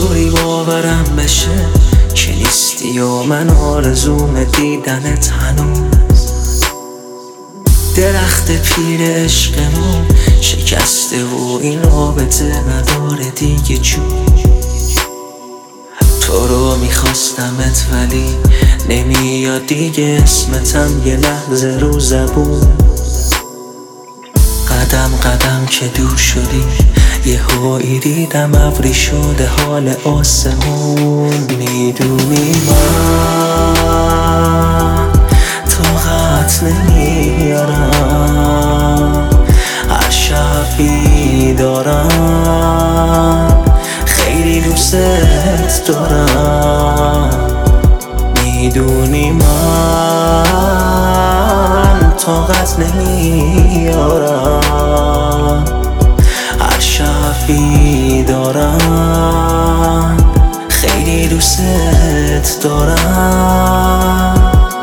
چطوری باورم بشه که نیستی و من آرزوم دیدنت هنوز. درخت پیر عشقمون شکسته و این رابطه نداره دیگه جون. تو رو میخواستمت ولی نمیاد دیگه اسمتم یه لحظه رو زبون. قدم قدم که دور شدی یهویی دیدم ابری شده حال آسمون. میدونی من طاقت نمیارم، هر شب بیدارم، خیلی دوست دارم. میدونی من طاقت نمیارم، هر شب بیدارم، خیلی دوست دارم.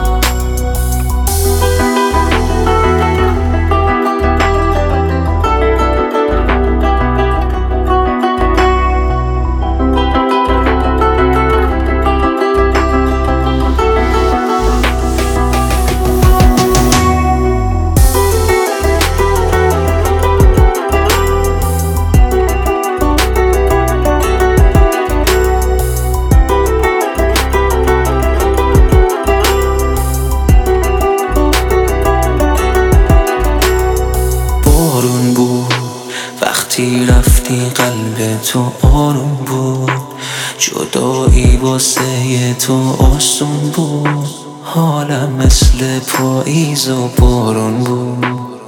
وقتی رفتی قلب تو آروم بود، جدایی واسه تو آسون بود. حالم مثل پاییز و بارون بود.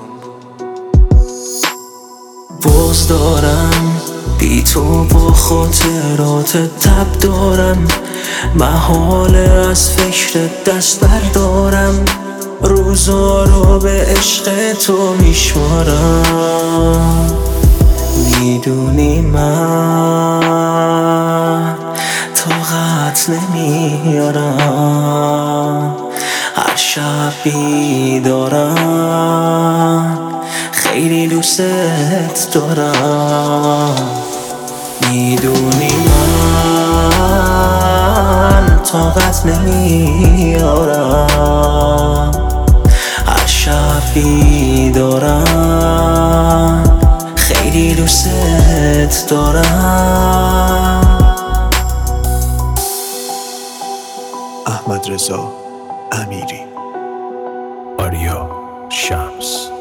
باز دارم بی تو با خاطرات تب دارم، محاله از فکر دست بردارم. روزا رو به عشق تو میشمارم. میدونی من طاقت نمیارم، هر شب بیدارم، خیلی دوست دارم. میدونی من طاقت نمیارم، هر شب بیدارم، خیلی دوست دارم. احمدرضا امیری، آریا شمس.